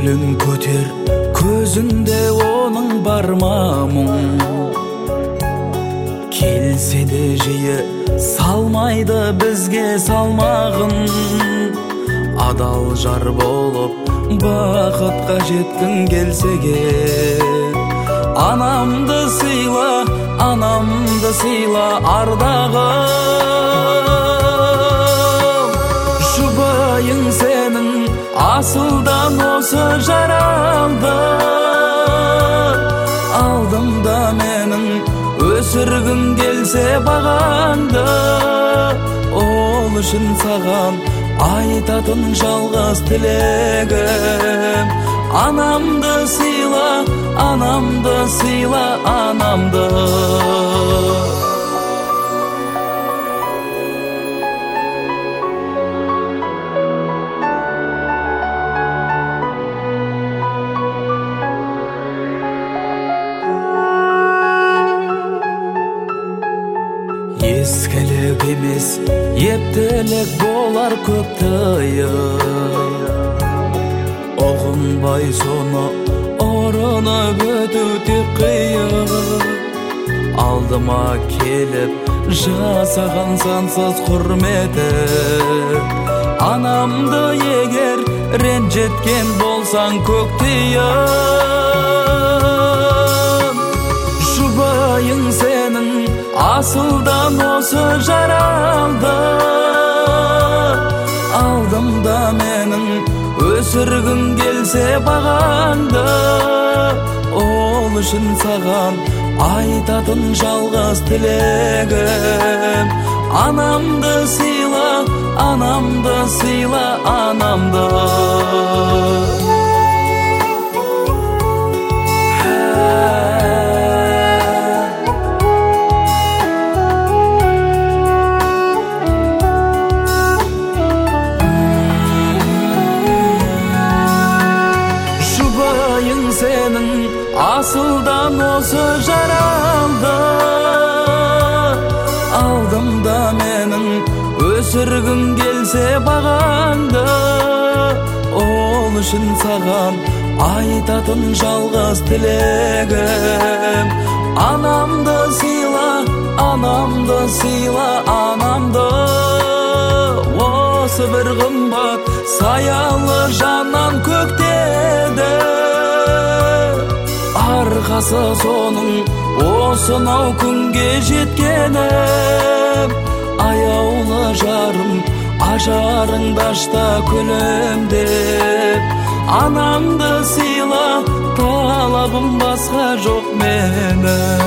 көңілін көтер, көзінде оның барма мұң. Келсе де жиі салмайды бізге салмағын. Адал жар болып бақытқа жеткің келсе кет. Анамды сыйла, анамды сыйла ардағым. Жұбайың сенің асылдан осы жаралды. Алдымда менің өсіргім келсе бағанды. Ол үшін саған айтатын жалғыз тілегім: анамды сыйла, анамды сыйла, анамды. Ескілік емес, ептілік болар көп тыйым. Оғынбай соны орынып өту тек қиын. Алдыма келіп жасаған сансыз құрметім. Анамды егер ренжіткен болсаң көк тиын. Жұбайың сенің асылдан осы жаралды. Алдымда менің өсіргім келсе бағанды. Ол үшін саған айтатын жалғыз тілегім: анамды сыйла, анамды сыйла, анамды. Сенің асылдан осы жаралды. Алдымда менің өсіргім келсе бағанды. Ол үшін саған айтатын жалғыз тілегім: анамды сыйла, анамды сыйла, анамды. Осы бір қымбат саялы жаннан көктеді. Арқасы соның осынау күнге жеткенім. Аяулы жарым, ажарыңдашта күлімдеп. Анамды сыйла, талабым басқа жоқ менің.